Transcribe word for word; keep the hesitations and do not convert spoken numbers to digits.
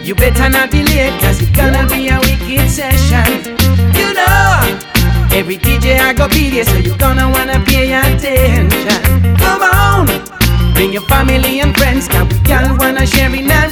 You better not be late, cause it's gonna be a wicked session. You know, every D J I go be there, so you're gonna wanna pay attention. Come on, bring your family and friends, cause we all wanna share in that